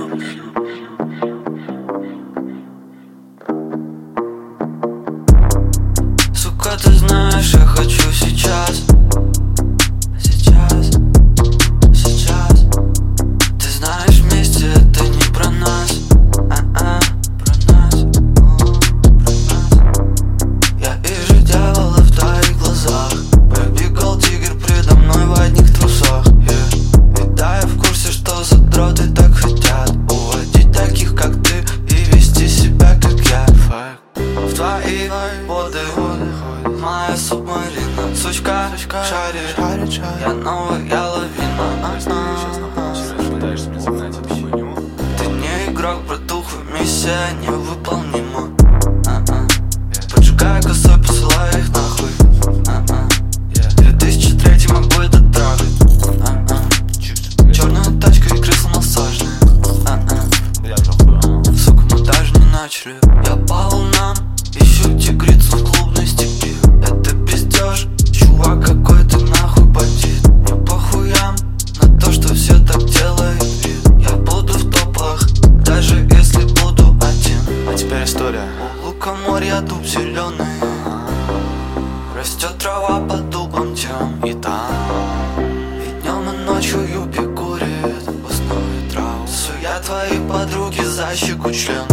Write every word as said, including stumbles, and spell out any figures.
Сука, ты знаешь, я хочу сейчас. Сейчас, сейчас. Ты знаешь, вместе это не про нас. А-а, про нас, о, про нас. Я вижу дьявола в твоих глазах. Пробегал тигр предо мной в одних трусах, yeah. И да, я в курсе, что задроты так хотят уводить таких, как ты, и вести себя, как я. В твои воды моя субмарина, сучка, шарит, я новая лавина. Ты не игрок, братуха, миссия невыполнима. Поджигаю косой, посылаю их нахуй. две тысячи третий могу это трахать. Черная тачка и кресло массажное. Сука, мы даже не начали. Я по волнам ищу тигрицу в клубной степи. Это пиздеж, чувак, какой ты нахуй бандит. Мне похуям на то, что все так делают вид. Я буду в топах, даже если буду один. А теперь история. У лукоморья дуб зеленый, растет трава под дубом тем. И там, И днем, и ночью юпи курит в основе трав. Суя твои подруги за щеку член.